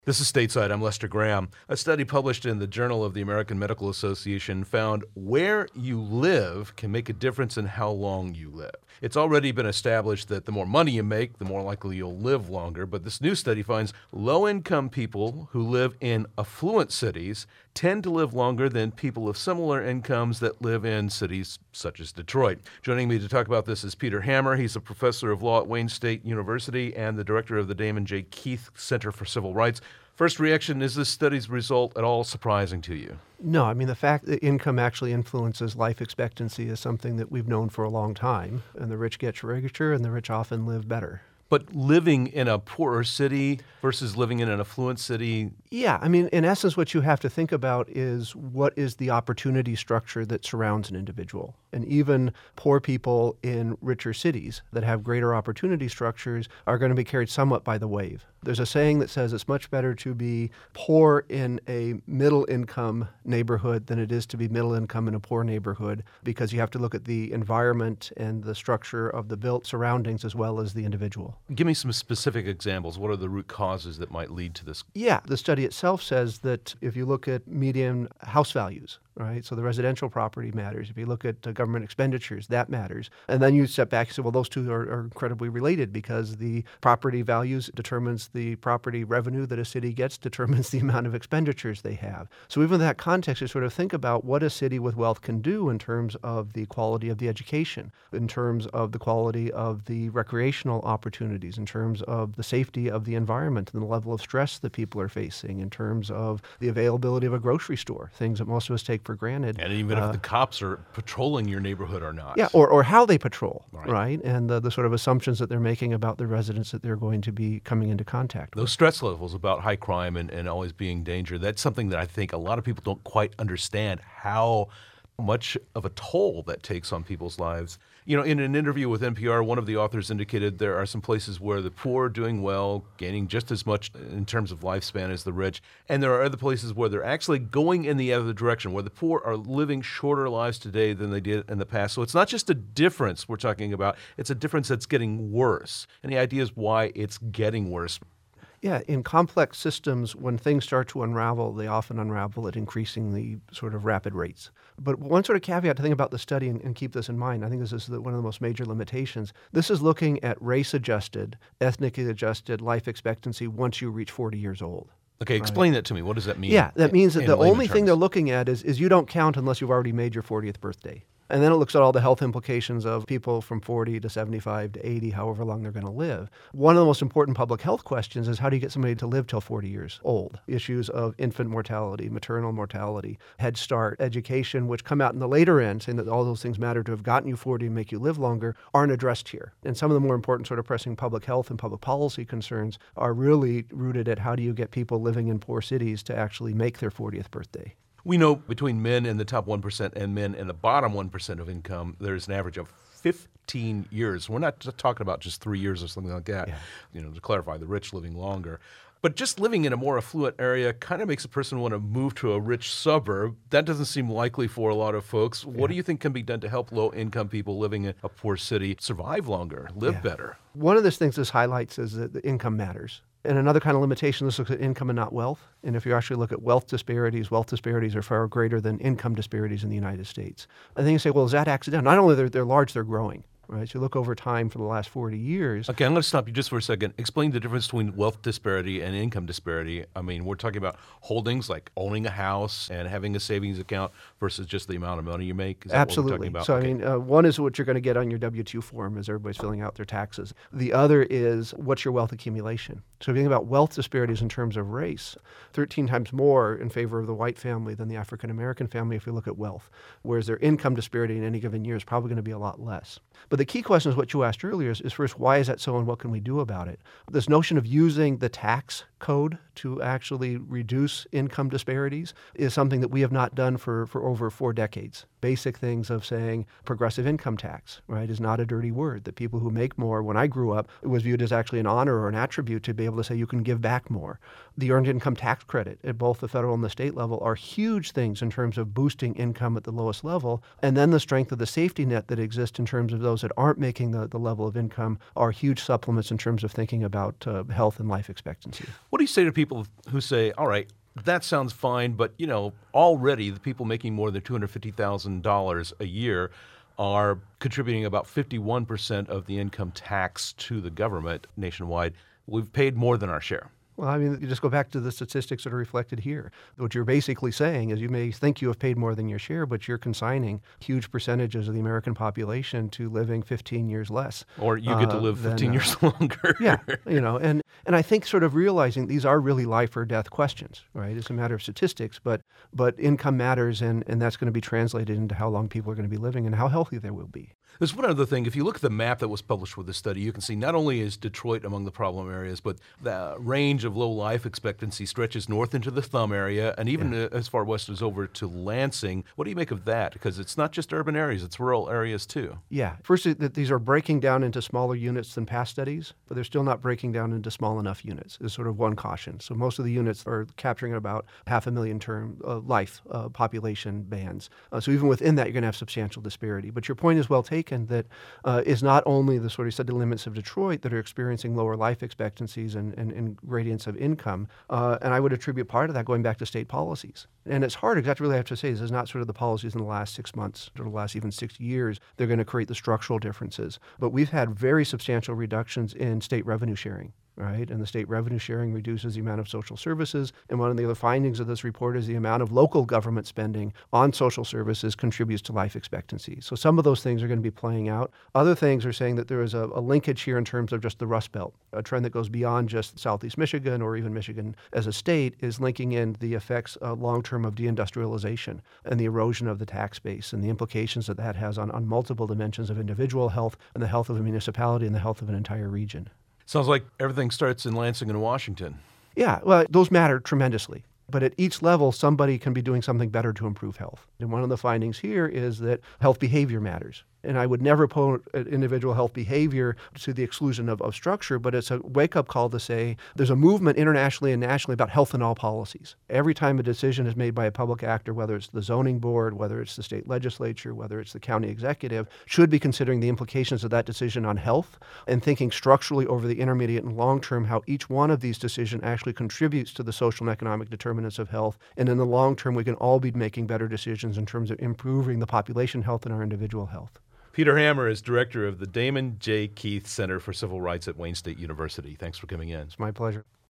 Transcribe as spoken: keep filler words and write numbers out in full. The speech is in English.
This is Stateside. I'm Lester Graham. A study published in the Journal of the American Medical Association found where you live can make a difference in how long you live. It's already been established that the more money you make, the more likely you'll live longer. But this new study finds low-income people who live in affluent cities tend to live longer than people of similar incomes that live in cities such as Detroit. Joining me to talk about this is Peter Hammer. He's a professor of law at Wayne State University and the director of the Damon J. Keith Center for Civil Rights. First reaction, is this study's result at all surprising to you? No, I mean, the fact that income actually influences life expectancy is something that we've known for a long time, and the rich get richer and the rich often live better. But living in a poorer city versus living in an affluent city? Yeah, I mean, in essence, what you have to think about is what is the opportunity structure that surrounds an individual. And even poor people in richer cities that have greater opportunity structures are going to be carried somewhat by the wave. There's a saying that says it's much better to be poor in a middle-income neighborhood than it is to be middle-income in a poor neighborhood, because you have to look at the environment and the structure of the built surroundings as well as the individual. Give me some specific examples. What are the root causes that might lead to this? Yeah, the study itself says that if you look at median house values, right, so the residential property matters. If you look at uh, government expenditures, that matters. And then you step back and say, well, those two are, are incredibly related, because the property values determines the property revenue that a city gets, determines the amount of expenditures they have. So even in that context, you sort of think about what a city with wealth can do in terms of the quality of the education, in terms of the quality of the recreational opportunities, in terms of the safety of the environment and the level of stress that people are facing, in terms of the availability of a grocery store, things that most of us take for granted. And even uh, if the cops are patrolling your neighborhood or not. Yeah, or, or how they patrol, right? right? And the, the sort of assumptions that they're making about the residents that they're going to be coming into contact with. Those stress levels about high crime and, and always being danger, that's something that I think a lot of people don't quite understand how much of a toll that takes on people's lives. You know, in an interview with N P R, one of the authors indicated there are some places where the poor are doing well, gaining just as much in terms of lifespan as the rich, and there are other places where they're actually going in the other direction, where the poor are living shorter lives today than they did in the past. So it's not just a difference we're talking about, it's a difference that's getting worse. And the idea is why it's getting worse. Yeah, in complex systems, when things start to unravel, they often unravel at increasingly sort of rapid rates. But one sort of caveat to think about the study, and, and keep this in mind, I think this is the, one of the most major limitations. This is looking at race-adjusted, ethnically adjusted life expectancy once you reach forty years old. Okay, explain right. that to me. What does that mean? Yeah, that means that in the only terms? thing they're looking at is, is you don't count unless you've already made your fortieth birthday. And then it looks at all the health implications of people from forty to seventy-five to eighty, however long they're going to live. One of the most important public health questions is how do you get somebody to live till forty years old? Issues of infant mortality, maternal mortality, Head Start, education, which come out in the later end, saying that all those things matter to have gotten you forty and make you live longer, aren't addressed here. And some of the more important sort of pressing public health and public policy concerns are really rooted at how do you get people living in poor cities to actually make their fortieth birthday. We know between men in the top one percent and men in the bottom one percent of income, there's an average of fifteen years. We're not just talking about just three years or something like that, yeah. you know, to clarify, the rich living longer. But just living in a more affluent area kind of makes a person want to move to a rich suburb. That doesn't seem likely for a lot of folks. What yeah. do you think can be done to help low-income people living in a poor city survive longer, live yeah. better? One of the things this highlights is that the income matters. And another kind of limitation, this looks at income and not wealth. And if you actually look at wealth disparities, wealth disparities are far greater than income disparities in the United States. And then you say, well, is that accidental? Not only are they large, they're growing. Right? So you look over time for the last forty years. Okay, I'm going to stop you just for a second. Explain the difference between wealth disparity and income disparity. I mean, we're talking about holdings like owning a house and having a savings account versus just the amount of money you make. Is that Absolutely. what we're talking about? So, okay. I mean, uh, one is what you're going to get on your W two form as everybody's filling out their taxes. The other is what's your wealth accumulation. So if you think about wealth disparities in terms of race, thirteen times more in favor of the white family than the African-American family if you look at wealth, whereas their income disparity in any given year is probably going to be a lot less. But the key question is what you asked earlier is, is first, why is that so and what can we do about it? This notion of using the tax code to actually reduce income disparities is something that we have not done for, for over four decades. Basic things of saying progressive income tax, right, is not a dirty word. That people who make more, when I grew up, it was viewed as actually an honor or an attribute to be able to say you can give back more. The earned income tax credit at both the federal and the state level are huge things in terms of boosting income at the lowest level. And then the strength of the safety net that exists in terms of those that aren't making the, the level of income are huge supplements in terms of thinking about uh, health and life expectancy. What do you say to people who say, all right, that sounds fine, but you know, already the people making more than two hundred fifty thousand dollars a year are contributing about fifty-one percent of the income tax to the government nationwide. We've paid more than our share. Well, I mean, you just go back to the statistics that are reflected here. What you're basically saying is you may think you have paid more than your share, but you're consigning huge percentages of the American population to living fifteen years less. Or you get to live uh, fifteen than, years longer. Yeah, you know, and, and I think sort of realizing these are really life or death questions, right? It's a matter of statistics, but but income matters, and, and that's going to be translated into how long people are going to be living and how healthy they will be. There's one other thing. If you look at the map that was published with this study, you can see not only is Detroit among the problem areas, but the range of low life expectancy stretches north into the Thumb area and even yeah. as far west as over to Lansing. What do you make of that? Because it's not just urban areas, it's rural areas too. Yeah. First, that these are breaking down into smaller units than past studies, but they're still not breaking down into small enough units is sort of one caution. So most of the units are capturing about half a million term uh, life uh, population bands. Uh, so even within that, you're going to have substantial disparity. But your point is well taken. That uh, is not only the sort of city limits of Detroit that are experiencing lower life expectancies and, and, and gradients of income. Uh, and I would attribute part of that going back to state policies. And it's hard, exactly really I have to say, this is not sort of the policies in the last six months or the last even six years. They're going to create the structural differences. But we've had very substantial reductions in state revenue sharing. Right? And the state revenue sharing reduces the amount of social services. And one of the other findings of this report is the amount of local government spending on social services contributes to life expectancy. So some of those things are going to be playing out. Other things are saying that there is a, a linkage here in terms of just the Rust Belt, a trend that goes beyond just Southeast Michigan or even Michigan as a state is linking in the effects uh, long-term of deindustrialization and the erosion of the tax base and the implications that that has on, on multiple dimensions of individual health and the health of a municipality and the health of an entire region. Sounds like everything starts in Lansing and Washington. Yeah, well, those matter tremendously. But at each level, somebody can be doing something better to improve health. And one of the findings here is that health behavior matters. And I would never put individual health behavior to the exclusion of, of structure, but it's a wake-up call to say there's a movement internationally and nationally about health in all policies. Every time a decision is made by a public actor, whether it's the zoning board, whether it's the state legislature, whether it's the county executive, should be considering the implications of that decision on health and thinking structurally over the intermediate and long term how each one of these decisions actually contributes to the social and economic determinants of health. And in the long term, we can all be making better decisions in terms of improving the population health and our individual health. Peter Hammer is director of the Damon J. Keith Center for Civil Rights at Wayne State University. Thanks for coming in. It's my pleasure.